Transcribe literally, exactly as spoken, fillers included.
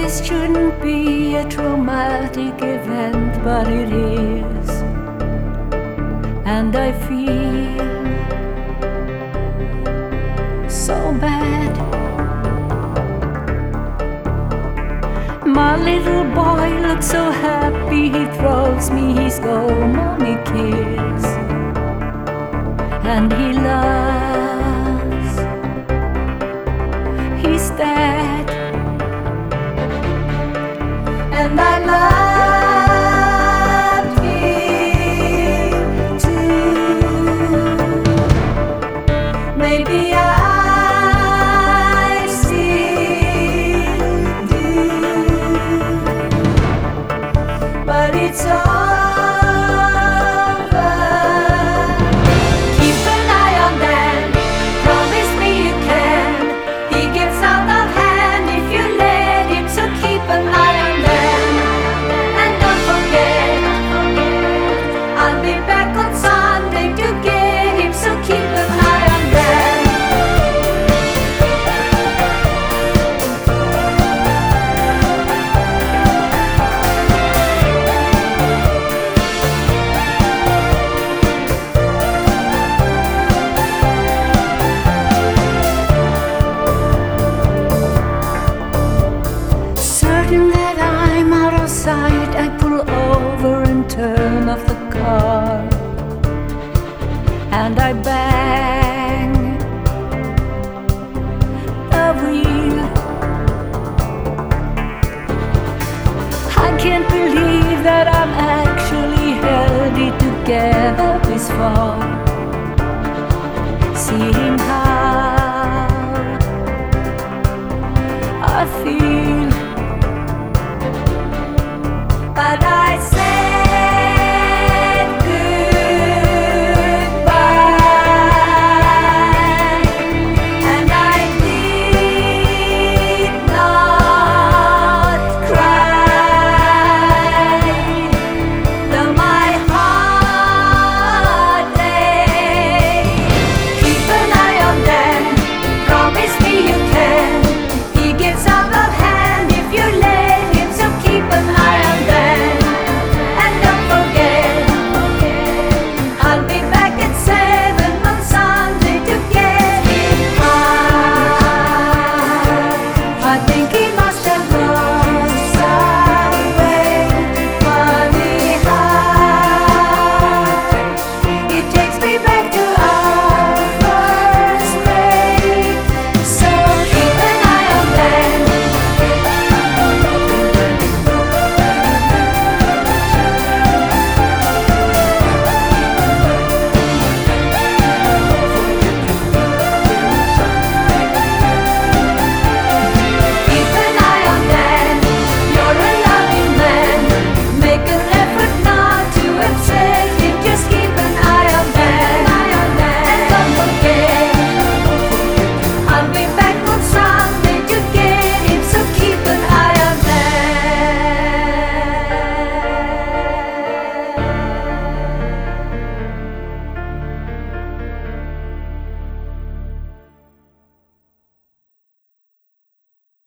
this shouldn't be a traumatic event, but it is. And I feel so bad. My little boy looks so happy, he throws me his go mommy kiss, and he laughs. He's dead, and I loved him too. Maybe I still do, but it's over. Keep an eye on Dan, promise me you can. He gets out of hand if you let him, so keep an eye on Dan. And don't forget, I'll be back on Sunday to get him, so keep an eye on Dan. Certain that I'm out of sight, I pull over and turn off the car, and I bang the wheel. I can't believe that I'm actually held it together this far. See